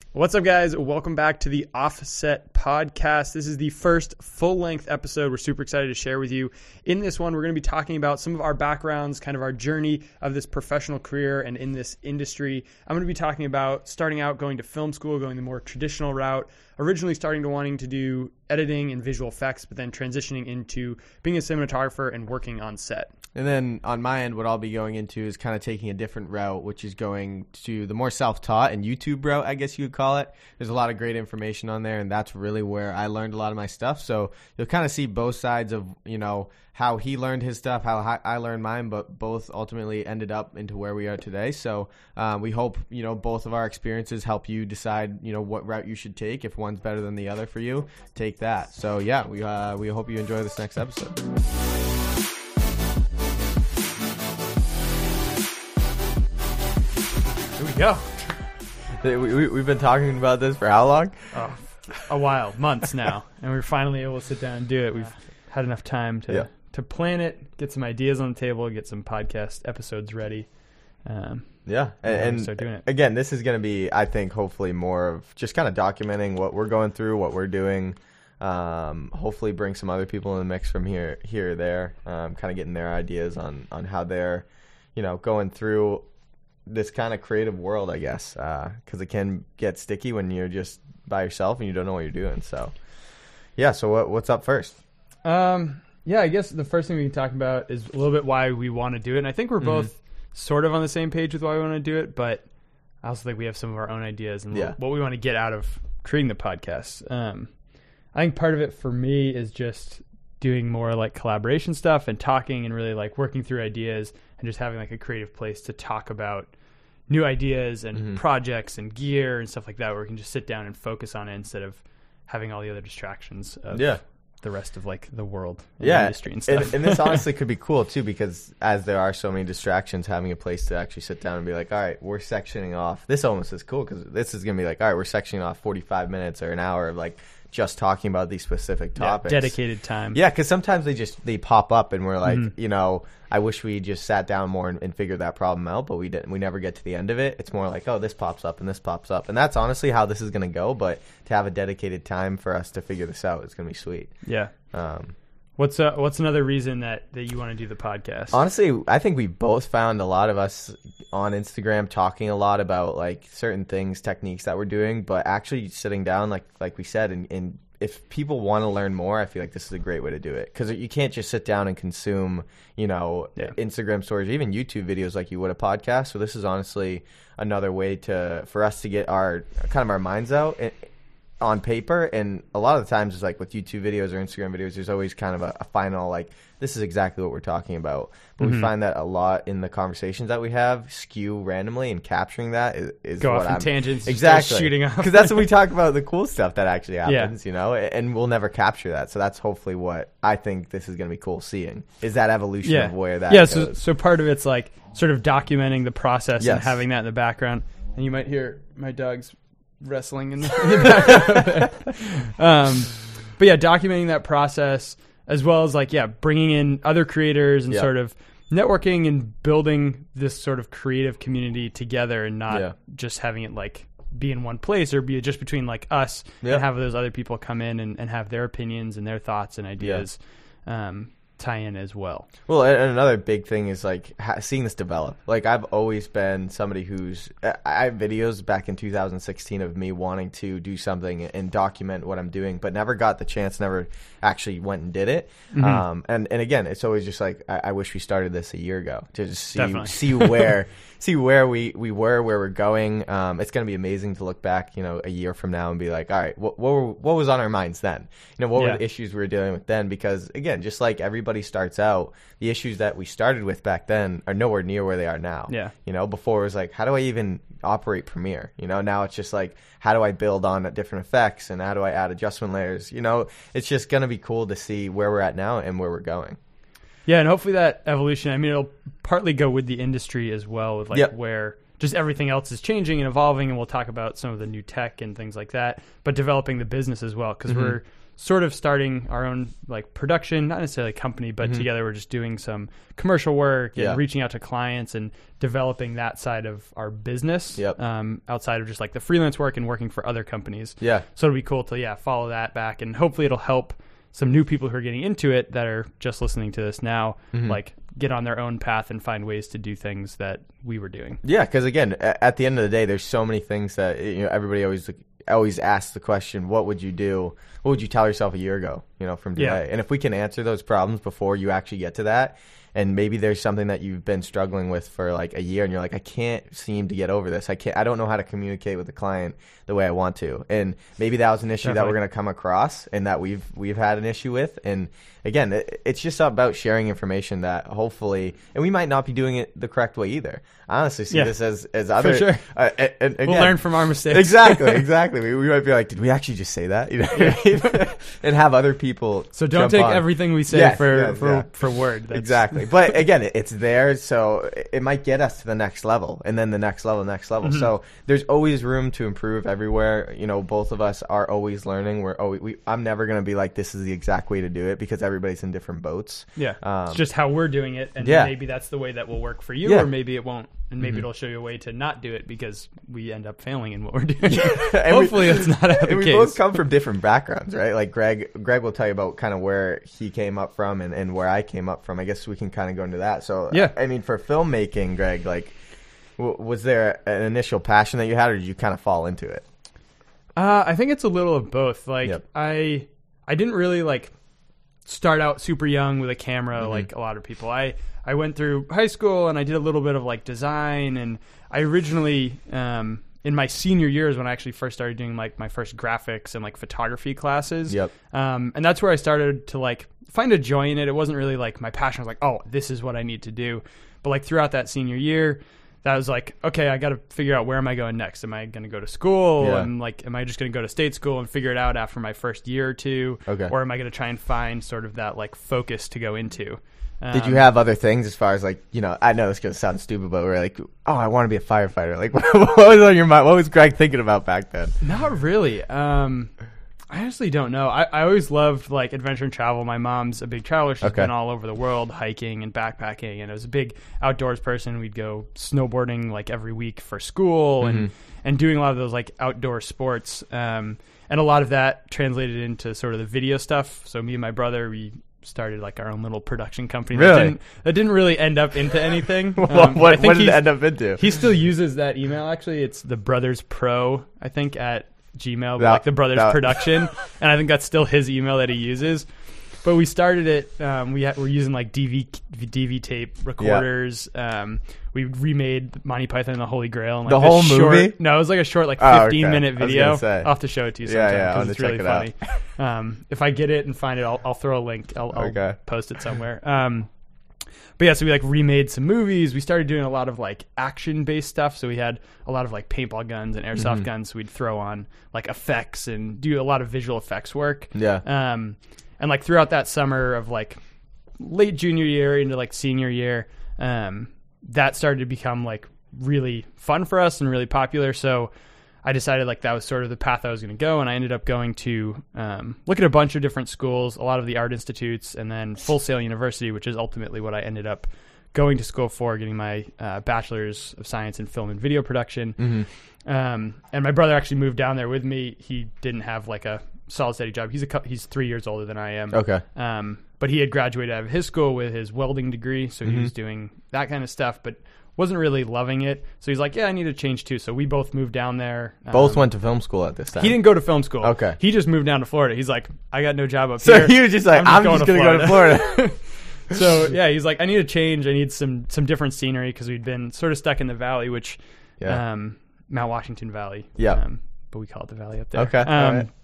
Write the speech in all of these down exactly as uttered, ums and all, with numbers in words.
What's up, guys? Welcome back to the Offset Podcast. This is the first full-length episode we're super excited to share with you. In this one, we're going to be talking about some of our backgrounds, kind of our journey of this professional career and in this industry. I'm going to be talking about starting out going to film school, going the more traditional route, originally starting to wanting to do editing and visual effects, but then transitioning into being a cinematographer and working on set. And then on my end, what I'll be going into is kind of taking a different route, which is going to the more self-taught and YouTube route, I guess you would call it. There's a lot of great information on there, and that's really where I learned a lot of my stuff. So you'll kind of see both sides of, you know, how he learned his stuff, how I learned mine, but both ultimately ended up into where we are today. So uh, we hope, you know, both of our experiences help you decide, you know, what route you should take. If one's better than the other for you, take that. So yeah, we uh, we hope you enjoy this next episode. Here we go. We, we, we've been talking about this for how long? Oh, a while, months now. And we're finally able to sit down and do it. We've had enough time to, yeah. to plan it, get some ideas on the table, get some podcast episodes ready. Um, yeah. And, and start doing it. Again, this is going to be, I think, hopefully more of just kind of documenting what we're going through, what we're doing. Um, hopefully bring some other people in the mix from here, here or there, um, kind of getting their ideas on, on how they're, you know, going through this kind of creative world, I guess, because uh, it can get sticky when you're just by yourself and you don't know what you're doing. So, yeah. So what, what's up first? Um, yeah, I guess the first thing we can talk about is a little bit why we want to do it. And I think we're mm-hmm. both sort of on the same page with why we want to do it, but I also think we have some of our own ideas and yeah. what we want to get out of creating the podcast. Um, I think part of it for me is just doing more like collaboration stuff and talking and really like working through ideas and just having like a creative place to talk about new ideas and mm-hmm. projects and gear and stuff like that, where we can just sit down and focus on it instead of having all the other distractions of yeah. the rest of like the world and yeah. the industry and stuff. And, and this honestly could be cool too, because as there are so many distractions, having a place to actually sit down and be like, all right, we're sectioning off. This almost is cool because this is going to be like, all right, we're sectioning off forty-five minutes or an hour of like just talking about these specific topics. Yeah, dedicated time. Yeah, because sometimes they just they pop up and we're like, mm-hmm. you know, I wish we just sat down more and, and figured that problem out, but we didn't. We never get to the end of it. It's more like, oh, this pops up and this pops up. And that's honestly how this is going to go, but to have a dedicated time for us to figure this out is going to be sweet. Yeah. Um, What's uh, what's another reason that, that you want to do the podcast? Honestly, I think we both found a lot of us on Instagram talking a lot about like certain things, techniques that we're doing, but actually sitting down, like like we said, and, and if people want to learn more, I feel like this is a great way to do it, because you can't just sit down and consume, you know, yeah. Instagram stories, or even YouTube videos like you would a podcast. So this is honestly another way to for us to get our kind of our minds out and, on paper. And a lot of the times it's like with YouTube videos or Instagram videos, there's always kind of a, a final like, this is exactly what we're talking about. But mm-hmm. we find that a lot in the conversations that we have skew randomly, and capturing that is, is go what off in I'm, tangents, exactly shooting off, because that's when we talk about the cool stuff that actually happens, yeah. you know, and we'll never capture that. So that's hopefully what I think this is going to be cool seeing, is that evolution yeah. of where that yeah. goes. So so part of it's like sort of documenting the process yes. and having that in the background. And you might hear my dog's wrestling in the, in the background. um, but yeah, documenting that process, as well as like, yeah, bringing in other creators and yep. sort of networking and building this sort of creative community together, and not yeah. just having it like be in one place or be just between like us yep. and have those other people come in and, and have their opinions and their thoughts and ideas. Yeah. Um, tie in as well. Well, and another big thing is like ha- seeing this develop. Like I've always been somebody who's I have videos back in two thousand sixteen of me wanting to do something and document what I'm doing, but never got the chance, never actually went and did it. Mm-hmm. Um, and, and again, it's always just like, I, I wish we started this a year ago to just see, see where, see where we, we were, where we're going. Um, it's going to be amazing to look back, you know, a year from now and be like, all right, what, what, were, what was on our minds then? You know, what yeah. were the issues we were dealing with then? Because again, just like everybody starts out, the issues that we started with back then are nowhere near where they are now. Yeah. You know, before it was like, how do I even operate Premiere? You know, now it's just like, how do I build on different effects and how do I add adjustment layers? You know, it's just going to be cool to see where we're at now and where we're going. Yeah, and hopefully that evolution, I mean, it'll partly go with the industry as well, with like yep. where just everything else is changing and evolving, and we'll talk about some of the new tech and things like that, but developing the business as well, because mm-hmm. we're sort of starting our own like production, not necessarily a company, but mm-hmm. together we're just doing some commercial work and yeah. reaching out to clients and developing that side of our business yep. um, outside of just like the freelance work and working for other companies. Yeah. So it'll be cool to, yeah, follow that back, and hopefully it'll help some new people who are getting into it that are just listening to this now, mm-hmm. like get on their own path and find ways to do things that we were doing. Yeah. Cause again, at the end of the day, there's so many things that, you know, everybody always, always asks the question, what would you do? What would you tell yourself a year ago, you know, from today? Yeah. And if we can answer those problems before you actually get to that, and maybe there's something that you've been struggling with for like a year and you're like, I can't seem to get over this. I can't, I don't know how to communicate with the client the way I want to. And maybe that was an issue Definitely. that we're going to come across and that we've, we've had an issue with. And again, it, it's just about sharing information that hopefully, and we might not be doing it the correct way either. I honestly see yeah. this as, as other, for sure. Uh, and, and again, we'll learn from our mistakes. Exactly. Exactly. we, we might be like, did we actually just say that? You know, yeah. and have other people. So don't take on. everything we say yes, for, yes, for, yeah. for word. That's... Exactly. But again, it, it's there. So it might get us to the next level and then the next level, next level. Mm-hmm. So there's always room to improve everywhere. You know, both of us are always learning. We're always, we, I'm never going to be like, this is the exact way to do it, because everybody's in different boats. Yeah. Um, it's just how we're doing it. And yeah. maybe that's the way that will work for you, yeah. or maybe it won't. And maybe mm-hmm. it'll show you a way to not do it because we end up failing in what we're doing. Yeah. Hopefully we, that's not the and case. We both come from different backgrounds, right? Like Greg, Greg will tell you about kind of where he came up from and, and where I came up from. I guess we can kind of go into that. So, yeah. I mean, for filmmaking, Greg, like, w- was there an initial passion that you had, or did you kind of fall into it? Uh, I think it's a little of both. Like, yep. I, I didn't really like start out super young with a camera mm-hmm. like a lot of people. I, I went through high school and I did a little bit of like design, and I originally um, in my senior years when I actually first started doing like my first graphics and like photography classes. Yep. Um, and that's where I started to like find a joy in it. It wasn't really like my passion. I was like, oh, this is what I need to do. But like throughout that senior year, that was like, okay, I got to figure out where am I going next? Am I going to go to school? Yeah. And like, am I just going to go to state school and figure it out after my first year or two? Okay. Or am I going to try and find sort of that like focus to go into? Um, Did you have other things as far as like, you know, I know this is going to sound stupid, but we're like, oh, I want to be a firefighter. Like, what was on your mind? What was Greg thinking about back then? Not really. Um, I honestly don't know. I, I always loved like adventure and travel. My mom's a big traveler. She's okay. been all over the world hiking and backpacking, and I was a big outdoors person. We'd go snowboarding like every week for school mm-hmm. and, and doing a lot of those like outdoor sports. Um, and a lot of that translated into sort of the video stuff. So me and my brother, we started like our own little production company. Really? That didn't, that didn't really end up into anything. what Um, what, what did it end up into? He still uses that email, actually. It's the Brothers Pro, I think, at Gmail, but that, like the Brothers that, Production. And I think that's still his email that he uses. But we started it, um, we had, we're using like D V, D V tape recorders. Yeah. Um, we remade Monty Python and the Holy Grail. And, like, the whole short, movie? No, it was like a short, like oh, fifteen okay. minute video. I'll have to show it to you sometime yeah, yeah, because it's really it funny. um, if I get it and find it, I'll, I'll throw a link. I'll, I'll okay. post it somewhere. Um, But yeah, so we like remade some movies. We started doing a lot of like action based stuff. So we had a lot of like paintball guns and airsoft mm-hmm. guns. So we'd throw on like effects and do a lot of visual effects work. Yeah. Um, and like throughout that summer of like late junior year into like senior year, um, that started to become like really fun for us and really popular. So I decided like that was sort of the path I was going to go, and I ended up going to um, look at a bunch of different schools, a lot of the art institutes, and then Full Sail University, which is ultimately what I ended up going to school for, getting my uh, bachelor's of science in film and video production. Mm-hmm. Um, and my brother actually moved down there with me. He didn't have like a solid steady job. He's a cu- he's three years older than I am. Okay. Um, but he had graduated out of his school with his welding degree, so mm-hmm. he was doing that kind of stuff, but wasn't really loving it. So he's like, yeah, I need to change too. So we both moved down there. Both um, went to film school at this time. He didn't go to film school. Okay. He just moved down to Florida. He's like, I got no job up so here. So he was just like, I'm just, I'm just going to go to Florida. So yeah, he's like, I need a change. I need some some different scenery because we'd been sort of stuck in the valley, which yeah. um, Mount Washington Valley. Yeah. Um, but we call it the valley up there. Okay. Um, All right.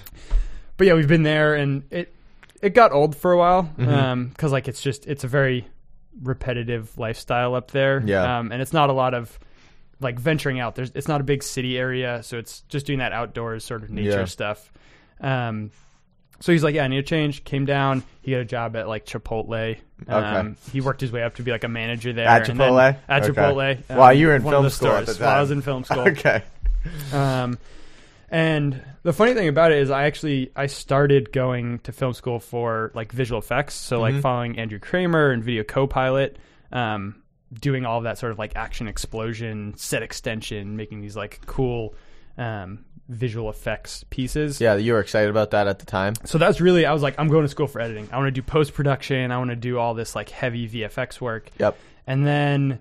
But yeah, we've been there, and it it got old for a while because mm-hmm. um, like it's just it's a very repetitive lifestyle up there. Yeah. Um, and it's not a lot of like venturing out. There's it's not a big city area, so it's just doing that outdoors sort of nature yeah. stuff. Um, so he's like, yeah, I need a change. Came down. He got a job at like Chipotle. Um, okay. He worked his way up to be like a manager there. At and Chipotle? then, at okay. Chipotle. Um, While you were in one film of the school at stores. the time. While I was in film school. Okay. Um, And the funny thing about it is I actually, I started going to film school for like visual effects. So mm-hmm. like following Andrew Kramer and Video Copilot, um, doing all of that sort of like action explosion, set extension, making these like cool um, visual effects pieces. Yeah, you were excited about that at the time. So that's really, I was like, I'm going to school for editing. I want to do post-production. I want to do all this like heavy V F X work. Yep. And then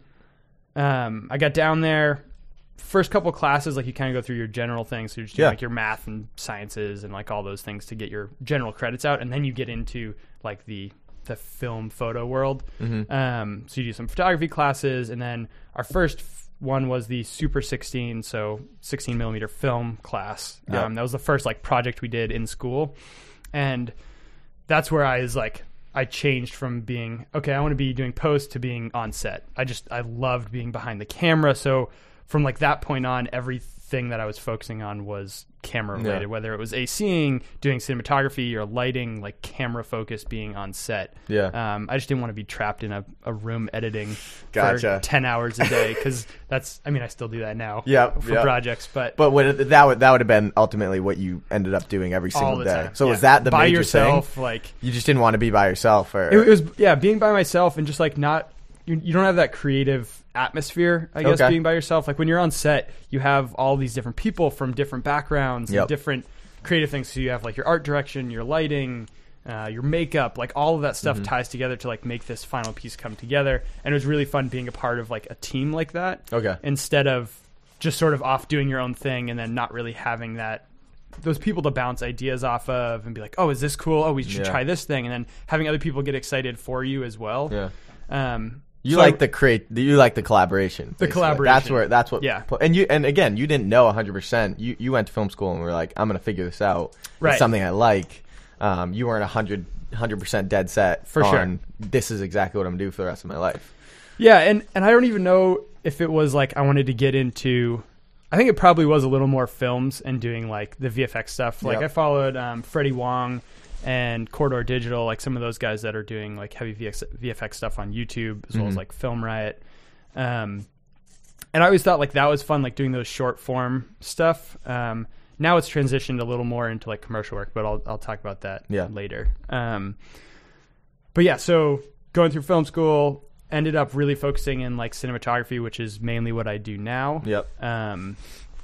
um, I got down there. First couple classes, like you kind of go through your general things. So you're just doing yeah. like your math and sciences and like all those things to get your general credits out. And then you get into like the the film photo world. Mm-hmm. Um, so you do some photography classes. And then our first f- one was the Super sixteen, so sixteen millimeter film class. Yep. Um, that was the first like project we did in school. And that's where I was like, I changed from being, okay, I want to be doing post to being on set. I just, I loved being behind the camera. So from like that point on, everything that I was focusing on was camera related, yeah. whether it was ACing, doing cinematography or lighting, like camera focus, being on set. Yeah. Um, I just didn't want to be trapped in a, a room editing gotcha. for ten hours a day. Cause that's, I mean, I still do that now yep, for yep. projects, but, but what, that would, that would have been ultimately what you ended up doing every single day. Time. So yeah. was that the by major yourself, thing? Like you just didn't want to be by yourself or it, it was, yeah, being by myself and just like not, you, you don't have that creative atmosphere, I guess, okay. being by yourself. Like when you're on set, you have all these different people from different backgrounds yep. and different creative things. So you have like your art direction, your lighting, uh, your makeup, like all of that stuff mm-hmm. ties together to like make this final piece come together. And it was really fun being a part of like a team like that. Okay. Instead of just sort of off doing your own thing and then not really having that those people to bounce ideas off of and be like, oh, is this cool? Oh, we should yeah. try this thing. And then having other people get excited for you as well. Yeah. Um, You so like I, the create. You like the collaboration. The basically. collaboration. That's where. That's what. Yeah. And you. And again, you didn't know one hundred percent. You you went to film school and were like, I'm going to figure this out. Right. It's something I like. Um, you weren't one hundred percent dead set for on, sure. This is exactly what I'm going to do for the rest of my life. Yeah, and and I don't even know if it was like I wanted to get into. I think it probably was a little more films and doing like the V F X stuff. Like yep. I followed um, Freddie Wong and Corridor Digital, like some of those guys that are doing like heavy V F X stuff on YouTube, as mm-hmm. well as like Film Riot. Um, and I always thought like that was fun, like doing those short form stuff. Um, now it's transitioned a little more into like commercial work, but I'll I'll talk about that yeah. later. Um, but yeah, so going through film school, ended up really focusing in like cinematography, which is mainly what I do now. Yep. Um,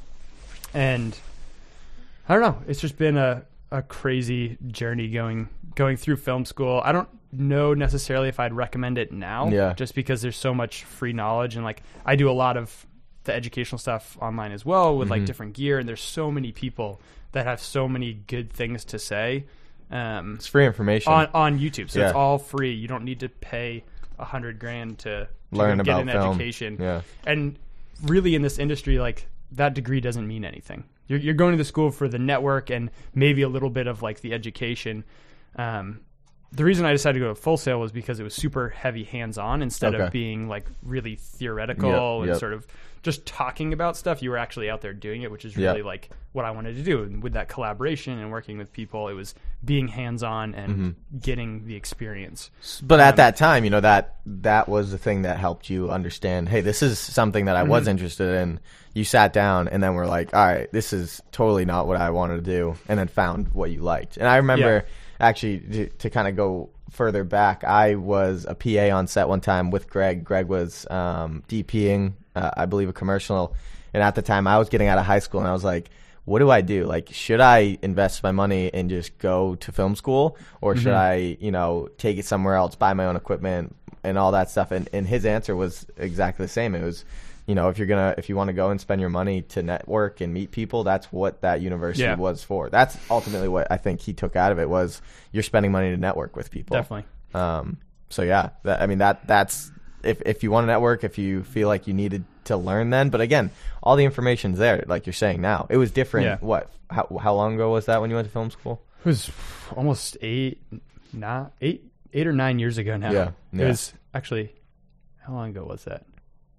and I don't know, it's just been a a crazy journey going going through film school. I don't know necessarily if I'd recommend it now, yeah. just because there's so much free knowledge, and like I do a lot of the educational stuff online as well with mm-hmm. like different gear, and there's so many people that have so many good things to say. Um, it's free information on on YouTube, so yeah. it's all free. You don't need to pay a hundred grand to, to learn get about an film. education. Yeah. And really in this industry, like that degree doesn't mean anything. You're, you're going to the school for the network and maybe a little bit of like the education. Um, the reason I decided to go to Full Sail was because it was super heavy hands-on instead okay. of being like really theoretical yep, and yep. sort of just talking about stuff. You were actually out there doing it, which is really yep. like what I wanted to do. And with that collaboration and working with people, it was being hands-on and mm-hmm. getting the experience. But um, at that time, you know, that that was the thing that helped you understand, hey, this is something that I mm-hmm. was interested in. You sat down and then were like, all right, this is totally not what I wanted to do, and then found what you liked. And I remember yeah. actually to, to kind of go further back, I was a P A on set one time with Greg. Greg was um, DPing, uh, I believe, a commercial. And at the time, I was getting out of high school, and I was like, what do I do? Like, should I invest my money and just go to film school, or mm-hmm. should I, you know, take it somewhere else, buy my own equipment and all that stuff? And, and his answer was exactly the same. It was, you know, if you're gonna, if you want to go and spend your money to network and meet people, that's what that university yeah. was for. That's ultimately what I think he took out of it, was you're spending money to network with people. Definitely. Um, so yeah, that, I mean, that that's, if, if you want to network, if you feel like you needed to learn then, but again, all the information's there, like you're saying now. It was different. Yeah. What, how, how long ago was that when you went to film school? It was almost eight, not eight, eight or nine years ago now. Yeah. yeah. It was actually, how long ago was that?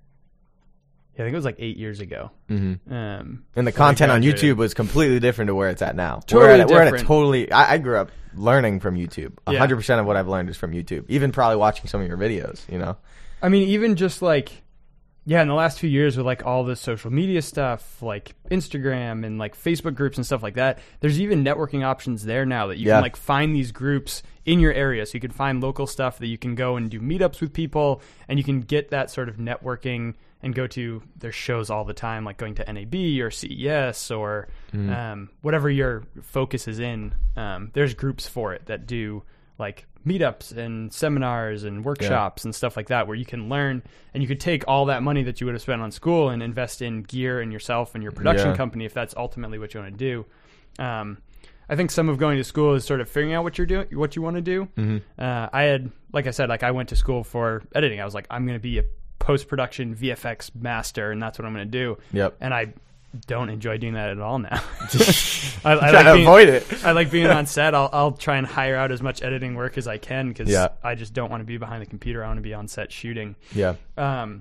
Yeah, I think it was like eight years ago. Mm-hmm. Um, and the content on YouTube was completely different to where it's at now. Totally we're, at a, we're different. at a totally... I, I grew up learning from YouTube. one hundred percent yeah. of what I've learned is from YouTube. Even probably watching some of your videos, you know? I mean, even just like yeah, in the last few years with like all the social media stuff, like Instagram and like Facebook groups and stuff like that, there's even networking options there now that you yeah. can like find these groups in your area. So you can find local stuff that you can go and do meetups with people, and you can get that sort of networking and go to their shows all the time, like going to N A B or C E S or mm. um, whatever your focus is in. Um, there's groups for it that do like meetups and seminars and workshops yeah. and stuff like that, where you can learn, and you could take all that money that you would have spent on school and invest in gear and yourself and your production yeah. company if that's ultimately what you want to do. Um, I think some of going to school is sort of figuring out what you're doing, what you want to do. Mm-hmm. Uh, I had, like I said, like I went to school for editing. I was like, I'm going to be a post-production V F X master, and that's what I'm going to do. Yep. And I don't enjoy doing that at all now. I, I like to being, avoid it. I like being on set. I'll I'll try and hire out as much editing work as I can because yeah. I just don't want to be behind the computer. I want to be on set shooting. Yeah. Um,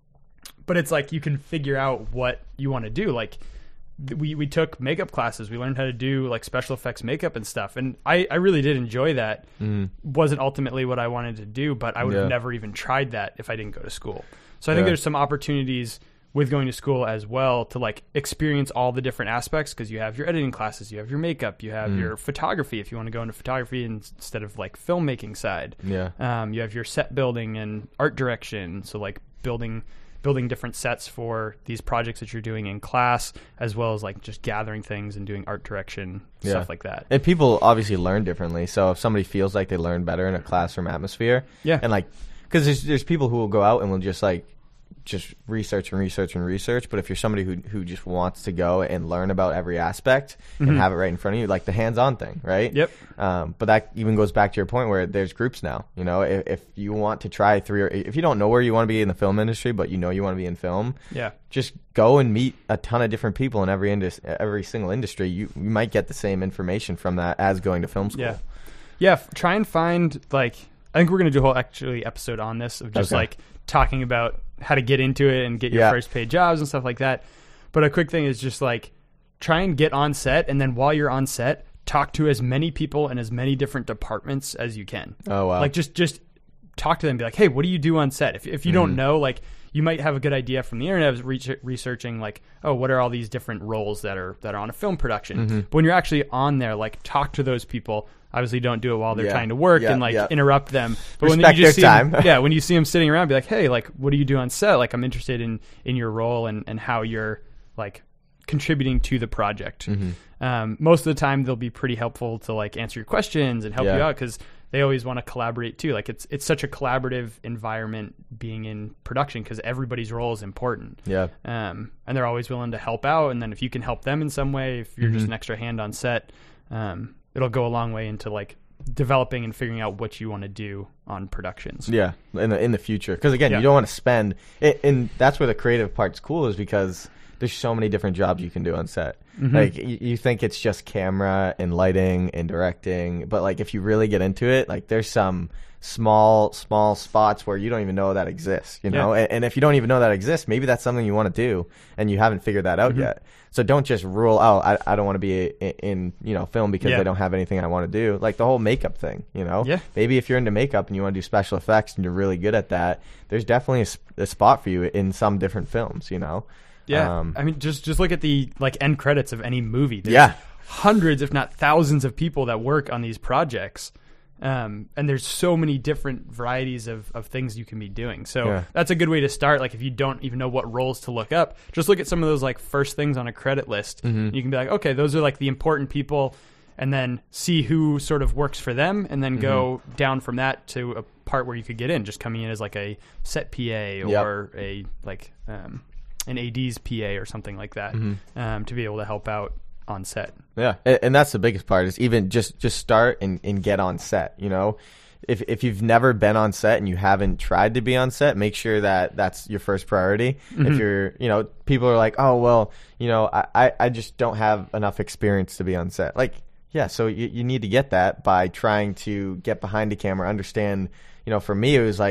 but it's like you can figure out what you want to do. Like th- we we took makeup classes. We learned how to do like special effects makeup and stuff. And I, I really did enjoy that. Mm. Wasn't ultimately what I wanted to do, but I would yeah. have never even tried that if I didn't go to school. So I think yeah. there's some opportunities with going to school as well to like experience all the different aspects, because you have your editing classes, you have your makeup, you have mm. your photography if you want to go into photography instead of like filmmaking side. Yeah. Um, you have your set building and art direction. So like building building different sets for these projects that you're doing in class, as well as like just gathering things and doing art direction, yeah. stuff like that. And people obviously learn differently. So if somebody feels like they learn better in a classroom atmosphere, yeah. and like, because there's, there's people who will go out and will just like, just research and research and research. But if you're somebody who who just wants to go and learn about every aspect mm-hmm. and have it right in front of you, like the hands-on thing, right? Yep. Um, but that even goes back to your point where there's groups now. You know, if, if you want to try three or if you don't know where you want to be in the film industry, but you know you want to be in film, yeah, just go and meet a ton of different people in every indus- every single industry. You, you might get the same information from that as going to film school. Yeah. Yeah. F- try and find like I think we're gonna do a whole actually episode on this of just okay. like talking about how to get into it and get your yeah. first paid jobs and stuff like that. But a quick thing is just like try and get on set, and then while you're on set, talk to as many people in as many different departments as you can. Oh wow. Like just just talk to them, be like, hey, what do you do on set? If if you mm. don't know, like you might have a good idea from the internet of re- researching like, oh, what are all these different roles that are that are on a film production? Mm-hmm. But when you're actually on there, like talk to those people. Obviously, don't do it while they're yeah. trying to work yeah, and like yeah. interrupt them. But Respect when you just see their time. them, yeah, when you see them sitting around, be like, hey, like, what do you do on set? Like, I'm interested in in your role and and how you're like contributing to the project. Mm-hmm. Um, most of the time, they'll be pretty helpful to like answer your questions and help yeah. you out because they always want to collaborate too. Like, it's it's such a collaborative environment being in production because everybody's role is important. Yeah. Um, and they're always willing to help out. And then if you can help them in some way, if you're mm-hmm. just an extra hand on set, um, it'll go a long way into like developing and figuring out what you want to do on productions. Yeah, in the in the future, because again, yeah. you don't want to spend. It, and that's where the creative part's cool, is because there's so many different jobs you can do on set. Mm-hmm. Like you, you think it's just camera and lighting and directing, but like if you really get into it, like there's some small small spots where you don't even know that exists. You know, yeah. and, and if you don't even know that exists, maybe that's something you want to do, and you haven't figured that out mm-hmm. yet. So don't just rule out, I, I don't want to be in, in, you know, film because yeah. I don't have anything I want to do. Like the whole makeup thing, you know? Yeah. Maybe if you're into makeup and you want to do special effects and you're really good at that, there's definitely a, a spot for you in some different films, you know? Yeah. Um, I mean, just, just look at the like end credits of any movie. There's yeah. hundreds, if not thousands of people that work on these projects. Um, and there's so many different varieties of, of things you can be doing. So yeah. that's a good way to start. Like if you don't even know what roles to look up, just look at some of those like first things on a credit list. Mm-hmm. You can be like, okay, those are like the important people, and then see who sort of works for them, and then mm-hmm. go down from that to a part where you could get in, just coming in as like a set P A or yep. a like um, an A D's P A or something like that, mm-hmm. um, to be able to help out on set. Yeah, and, and that's the biggest part, is even just just start and, and get on set. You know, if if you've never been on set and you haven't tried to be on set, make sure that that's your first priority. Mm-hmm. If you're, you know, people are like, oh well, you know, I, I, I just don't have enough experience to be on set. Like, yeah, so you, you need to get that by trying to get behind the camera, understand. You know, for me, it was like,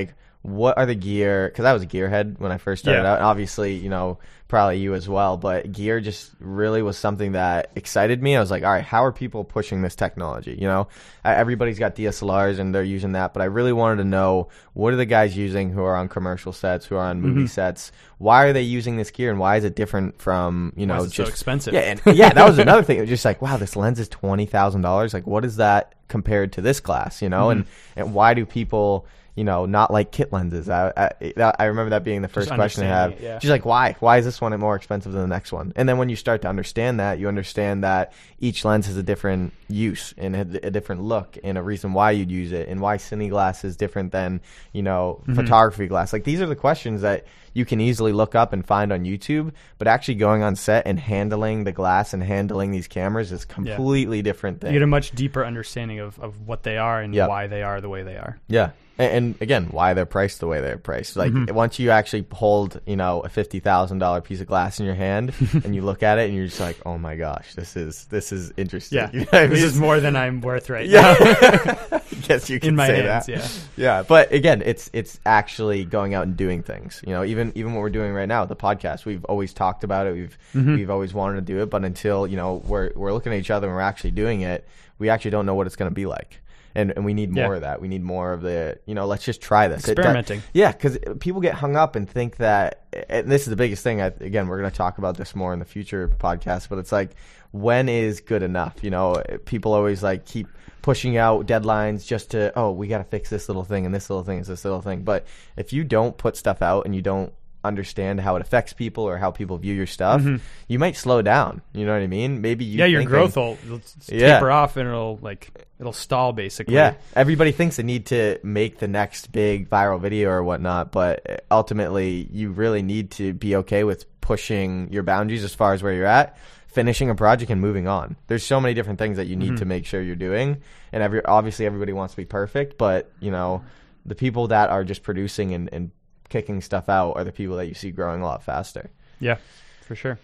what are the gear, because I was a gearhead when I first started Yeah. out, and obviously, you know, probably you as well, but gear just really was something that excited me. I was like, all right, how are people pushing this technology? You know, I, everybody's got D S L Rs and they're using that, but I really wanted to know, what are the guys using who are on commercial sets, who are on movie mm-hmm. sets? Why are they using this gear, and why is it different from, you know, why is it just so expensive? Yeah, and, yeah, that was another thing. It was just like, wow, this lens is twenty thousand dollars. Like, what is that compared to this glass, you know? Mm-hmm. And and why do people, you know, not like kit lenses? I I, I remember that being the first Just question I have. it, yeah. She's like, why? Why is this one more expensive than the next one? And then when you start to understand that, you understand that each lens has a different use and a, a different look and a reason why you'd use it, and why cine glass is different than, you know, mm-hmm. photography glass. Like, these are the questions that you can easily look up and find on YouTube, but actually going on set and handling the glass and handling these cameras is completely yeah. different thing. You get a much deeper understanding of, of what they are and yep. why they are the way they are. Yeah. And, and again, why they're priced the way they're priced. Like, mm-hmm. once you actually hold, you know, a fifty thousand dollars piece of glass in your hand and you look at it and you're just like, oh my gosh, this is this is interesting. Yeah. You know what I mean? This is more than I'm worth right yeah. now. Yes, you can in my say hands, that. Yeah. Yeah. But again, it's it's actually going out and doing things. You know, even even what we're doing right now with the podcast, we've always talked about it. We've mm-hmm. we've always wanted to do it, but until, you know, we're we're looking at each other and we're actually doing it, we actually don't know what it's going to be like. And and we need more yeah. of that. We need more of the, you know, let's just try this. Experimenting. It, yeah, because people get hung up and think that, and this is the biggest thing. I, again, we're going to talk about this more in the future podcast, but it's like, when is good enough? You know, people always like keep pushing out deadlines just to, oh, we got to fix this little thing and this little thing is this little thing. But if you don't put stuff out and you don't understand how it affects people or how people view your stuff, mm-hmm. you might slow down. You know what I mean? Maybe you yeah, your thinking, growth will it'll yeah. taper off and it'll like it'll stall basically. Yeah, everybody thinks they need to make the next big viral video or whatnot, but ultimately you really need to be okay with pushing your boundaries as far as where you're at, finishing a project and moving on. There's so many different things that you need mm-hmm. to make sure you're doing, and every obviously everybody wants to be perfect, but you know, the people that are just producing and, and kicking stuff out are the people that you see growing a lot faster. Yeah, for sure.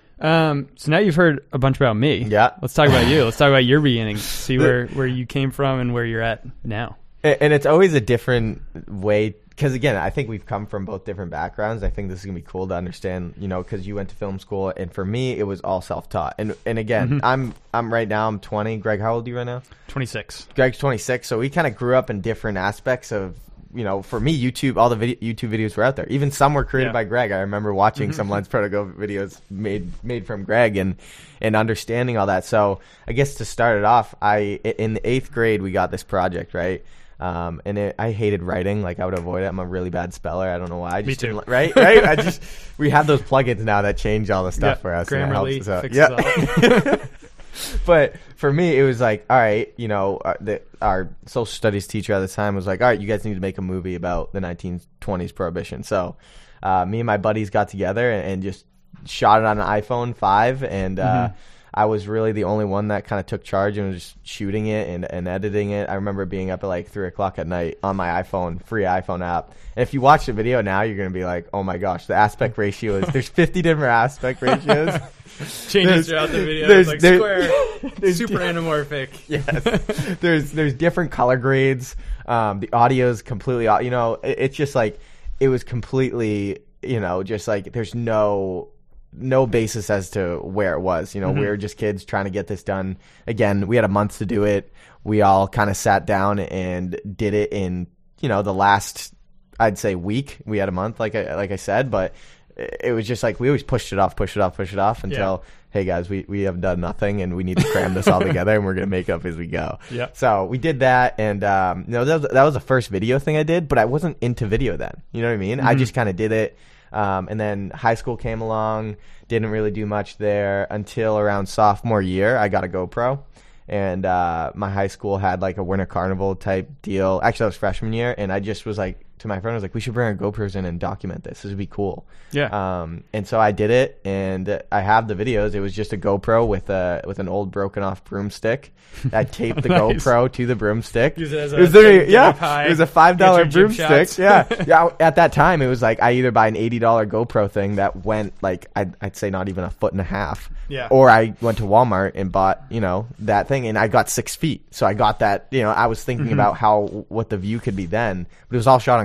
Um, so now you've heard a bunch about me. Yeah. Let's talk about you. Let's talk about your beginnings. See where, where you came from and where you're at now. And, and it's always a different way, because again, I think we've come from both different backgrounds. I think this is going to be cool to understand, you know, because you went to film school, and for me, it was all self-taught. And and again, mm-hmm. I'm I'm right now, I'm twenty. Greg, how old are you right now? twenty-six. Greg's twenty-six. So we kind of grew up in different aspects of, you know, for me, YouTube, all the video, YouTube videos were out there. Even some were created yeah. by Greg. I remember watching some Lens Protego videos made made from Greg and and understanding all that. So I guess to start it off, I in the eighth grade we got this project, right? Um, and it, I hated writing. Like, I would avoid it. I'm a really bad speller. I don't know why. I just Me too. didn't, right? Right? I just we have those plugins now that change all the stuff yeah. for us. Grammarly and it helps us out. fixes Yeah. all. But for me, it was like, all right, you know, uh, the, our social studies teacher at the time was like, all right, you guys need to make a movie about the nineteen twenties Prohibition. So uh, me and my buddies got together and, and just shot it on an iPhone five, and uh, mm-hmm. I was really the only one that kind of took charge and was just shooting it and, and editing it. I remember being up at like three o'clock at night on my iPhone, free iPhone app. And if you watch the video now, you're going to be like, oh my gosh, the aspect ratio is, there's fifty different aspect ratios. Changes throughout the video. It's like square, super anamorphic. Yes. There's there's different color grades. Um, the audio is completely, you know, it, it's just like, it was completely, you know, just like there's no no basis as to where it was. You know, mm-hmm. we were just kids trying to get this done. Again, we had a month to do it. We all kind of sat down and did it in, you know, the last, I'd say, week. We had a month, like I, like I said, but it was just like we always pushed it off, push it off, push it off until, yeah. hey guys, we, we have done nothing and we need to cram this all together and we're going to make up as we go. Yeah. So we did that, and um, you know, that was, that was the first video thing I did, but I wasn't into video then. You know what I mean? Mm-hmm. I just kind of did it. Um, and then high school came along, didn't really do much there until around sophomore year. I got a GoPro, and uh, my high school had like a winter carnival type deal. Actually, that was freshman year, and I just was like, to my friend, I was like, we should bring our GoPros in and document this. This would be cool. Yeah. Um, and so I did it, and I have the videos. It was just a GoPro with a with an old broken off broomstick. I taped the nice. GoPro to the broomstick. Use it as a it was literally, yeah. Pie, it was a five dollar broomstick. Yeah. Yeah. At that time, it was like I either buy an eighty dollar GoPro thing that went like I'd, I'd say not even a foot and a half. Yeah. Or I went to Walmart and bought, you know, that thing, and I got six feet. So I got that. You know, I was thinking mm-hmm. about how what the view could be then, but it was all shot on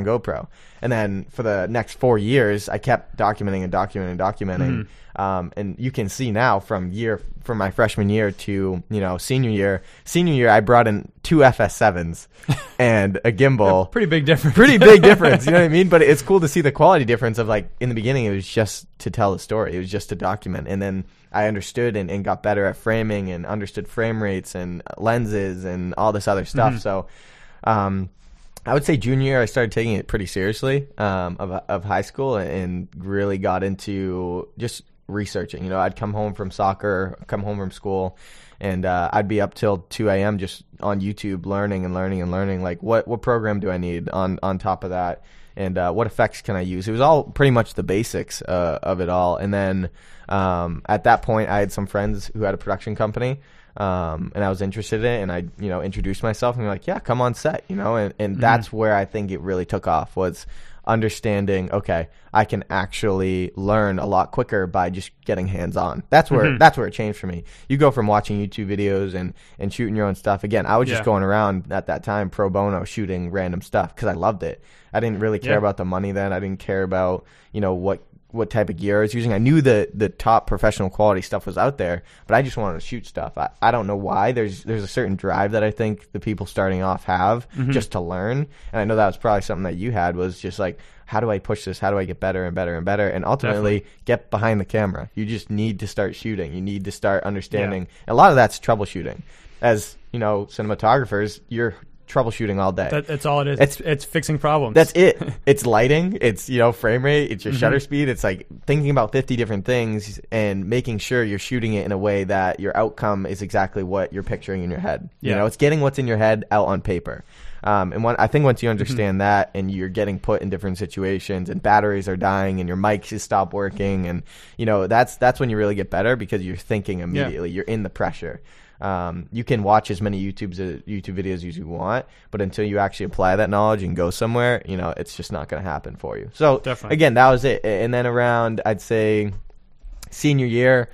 on GoPro. And then for the next four years, I kept documenting and documenting and documenting. Mm-hmm. Um, and you can see now from year from my freshman year to, you know, senior year. Senior year, I brought in two F S sevens and a gimbal. Yeah, pretty big difference. Pretty big difference. You know what I mean? But it's cool to see the quality difference of, like, in the beginning, it was just to tell a story. It was just to document. And then I understood and, and got better at framing and understood frame rates and lenses and all this other stuff. Mm-hmm. So, um, I would say junior year, I started taking it pretty seriously um, of of high school and really got into just researching. You know, I'd come home from soccer, come home from school, and uh, I'd be up till two a.m. just on YouTube learning and learning and learning. Like, what, what program do I need on, on top of that? And uh, what effects can I use? It was all pretty much the basics uh, of it all. And then um, at that point, I had some friends who had a production company. Um, and I was interested in it, and I, you know, introduced myself, and they're like, yeah, come on set, you know, and, and mm-hmm. that's where I think it really took off, was understanding, okay, I can actually learn a lot quicker by just getting hands on. That's where, mm-hmm. that's where it changed for me. You go from watching YouTube videos and, and shooting your own stuff. Again, I was just yeah. going around at that time pro bono shooting random stuff because I loved it. I didn't really care yeah. about the money then. I didn't care about, you know, what, what type of gear I was using. I knew the the top professional quality stuff was out there, but I just wanted to shoot stuff. I, I don't know why. There's there's a certain drive that I think the people starting off have mm-hmm. just to learn. And I know that was probably something that you had, was just like, how do I push this? How do I get better and better and better? And ultimately Definitely. Get behind the camera. You just need to start shooting. You need to start understanding. Yeah. And a lot of that's troubleshooting. As, you know, cinematographers, you're troubleshooting all day. That, that's all it is. It's, it's, it's fixing problems. That's it. It's lighting. It's, you know, frame rate. It's your mm-hmm. shutter speed. It's like thinking about fifty different things and making sure you're shooting it in a way that your outcome is exactly what you're picturing in your head. Yeah. You know, it's getting what's in your head out on paper. Um, and one, I think once you understand mm-hmm. that, and you're getting put in different situations, and batteries are dying, and your mics has stopped working, and, you know, that's that's when you really get better, because you're thinking immediately. Yeah. You're in the pressure. Um, you can watch as many YouTube's, uh, YouTube videos as you want, but until you actually apply that knowledge and go somewhere, you know, it's just not going to happen for you. So, Definitely. Again, that was it. And then around, I'd say, senior year,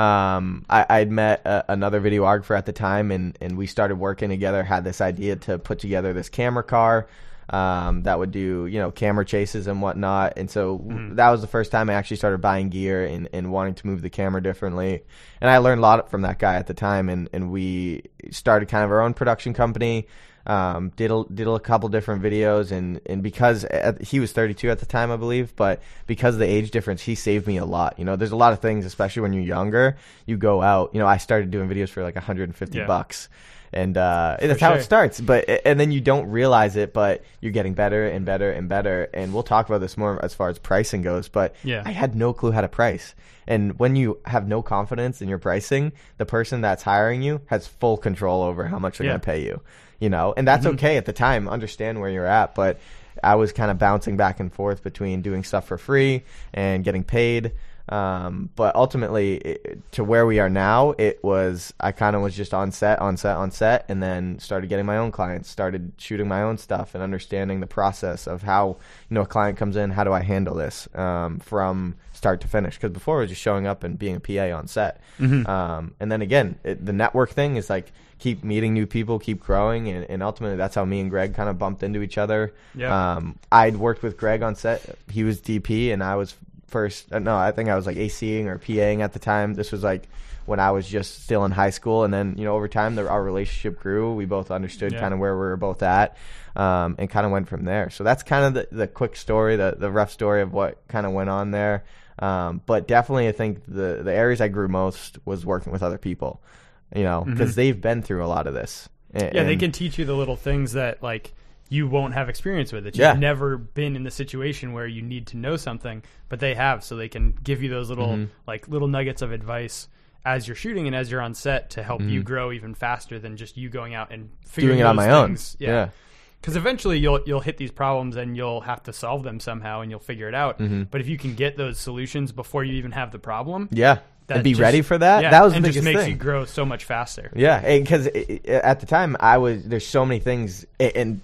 um, I, I'd met a, another videographer at the time, and, and we started working together, had this idea to put together this camera car um, that would do, you know, camera chases and whatnot. And so mm-hmm. that was the first time I actually started buying gear and, and wanting to move the camera differently. And I learned a lot from that guy at the time, and, and we started kind of our own production company. Um, did a, did a couple different videos, and, and because at, he was thirty-two at the time, I believe, but because of the age difference, he saved me a lot. You know, there's a lot of things, especially when you're younger, you go out, you know, I started doing videos for like one hundred fifty yeah. bucks. And uh, that's sure. how it starts. But and then you don't realize it, but you're getting better and better and better. And we'll talk about this more as far as pricing goes. But yeah. I had no clue how to price. And when you have no confidence in your pricing, the person that's hiring you has full control over how much they're yeah. going to pay you. You know, and that's mm-hmm. okay at the time. Understand where you're at. But I was kind of bouncing back and forth between doing stuff for free and getting paid. Um, but ultimately, it, to where we are now, it was, I kind of was just on set, on set, on set, and then started getting my own clients, started shooting my own stuff, and understanding the process of how, you know, a client comes in, how do I handle this um, from start to finish? Because before it was just showing up and being a P A on set. Mm-hmm. Um, and then again, it, the network thing is like, keep meeting new people, keep growing, and, and ultimately that's how me and Greg kind of bumped into each other. Yeah. Um, I'd worked with Greg on set. He was D P, and I was first, no, I think I was like ACing or PAing at the time. This was like when I was just still in high school, and then, you know, over time the, our relationship grew. We both understood yeah. kind of where we were both at, um, and kind of went from there. So that's kind of the, the quick story, the, the rough story of what kind of went on there. Um, but definitely I think the, the areas I grew most was working with other people, you know, because mm-hmm. they've been through a lot of this. And, yeah, they can teach you the little things that, like, you won't have experience with it. You've yeah. never been in the situation where you need to know something, but they have, so they can give you those little mm-hmm. like little nuggets of advice as you're shooting and as you're on set to help mm-hmm. you grow even faster than just you going out and figuring doing it on my things. own. Yeah. Because yeah. eventually you'll you'll hit these problems and you'll have to solve them somehow, and you'll figure it out. Mm-hmm. But if you can get those solutions before you even have the problem, yeah. and be just, ready for that. Yeah, that was the and biggest just makes thing. You grow so much faster. Yeah, because at the time I was there's so many things, and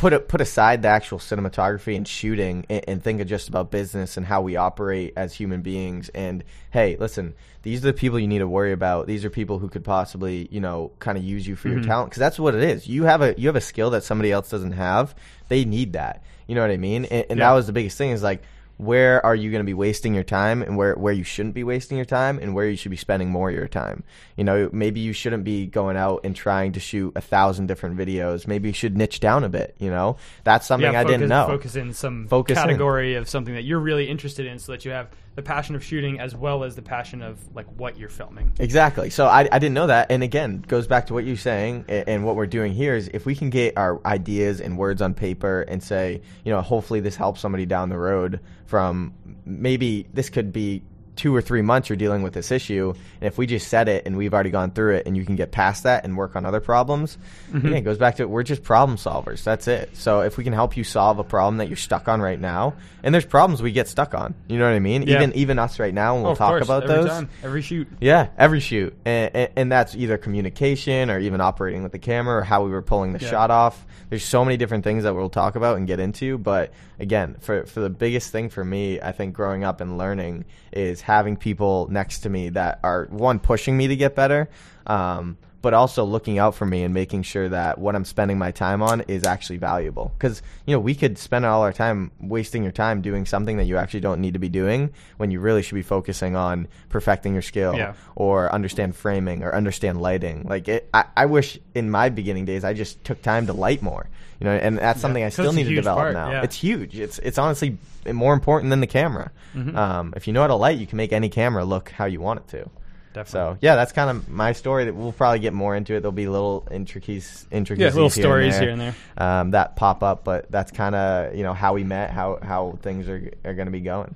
put it, put aside the actual cinematography and shooting and, and think of just about business and how we operate as human beings. And hey, listen, these are the people you need to worry about. These are people who could possibly, you know, kind of use you for mm-hmm. your talent, because that's what it is. You have a you have a skill that somebody else doesn't have. They need that. You know what I mean? And, and yeah. that was the biggest thing, is like, where are you going to be wasting your time, and where, where you shouldn't be wasting your time, and where you should be spending more of your time. You know, maybe you shouldn't be going out and trying to shoot a thousand different videos. Maybe you should niche down a bit, you know? That's something yeah, I focus, didn't know. Focus in some focus category in. of something that you're really interested in, so that you have the passion of shooting as well as the passion of like what you're filming. Exactly. So I, I didn't know that. And again, goes back to what you're saying, and, and what we're doing here is, if we can get our ideas and words on paper and say, you know, hopefully this helps somebody down the road from, maybe this could be two or three months you're dealing with this issue, and if we just said it and we've already gone through it and you can get past that and work on other problems, mm-hmm. yeah, it goes back to, we're just problem solvers. That's it. So if we can help you solve a problem that you're stuck on right now, and there's problems we get stuck on, you know what I mean? Yeah. Even even us right now, and we'll oh, talk course. about every those. Time. Every shoot. Yeah, every shoot. And, and, and that's either communication or even operating with the camera, or how we were pulling the yeah. shot off. There's so many different things that we'll talk about and get into. But again, for for the biggest thing for me, I think growing up and learning, is having people next to me that are, one, pushing me to get better, um, but also looking out for me and making sure that what I'm spending my time on is actually valuable. Because, you know, we could spend all our time wasting your time doing something that you actually don't need to be doing, when you really should be focusing on perfecting your skill, yeah. or understand framing, or understand lighting. Like, it, I, I wish in my beginning days I just took time to light more, you know, and that's something yeah, I still need to develop part, now. Yeah. It's huge. It's it's honestly more important than the camera. Mm-hmm. Um, if you know how to light, you can make any camera look how you want it to. Definitely. So yeah, that's kind of my story. That we'll probably get more into it. There'll be little intricacies, intricacies, yeah, little here stories and here and there um, that pop up. But that's kind of, you know, how we met, how how things are are going to be going.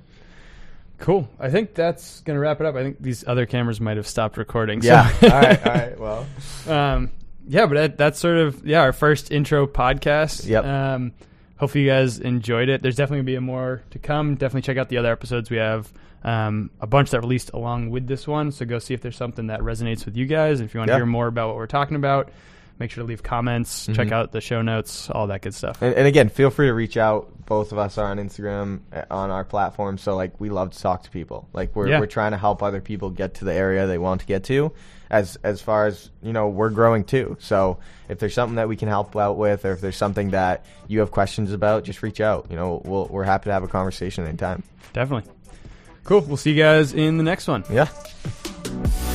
Cool. I think that's going to wrap it up. I think these other cameras might have stopped recording. Yeah. So. all right. All right. Well. Um. Yeah, but that, that's sort of yeah our first intro podcast. Yep. Um. Hopefully you guys enjoyed it. There's definitely going to be more to come. Definitely check out the other episodes. We have um, a bunch that released along with this one, so go see if there's something that resonates with you guys. If you want to yeah. hear more about what we're talking about, make sure to leave comments, mm-hmm. check out the show notes, all that good stuff. And, and again, feel free to reach out. Both of us are on Instagram, on our platform, so like we love to talk to people. Like we're yeah. we're trying to help other people get to the area they want to get to. As as far as, you know, we're growing too. So if there's something that we can help out with, or if there's something that you have questions about, just reach out. You know, we'll, we're happy to have a conversation anytime. Definitely. Cool. We'll see you guys in the next one. Yeah.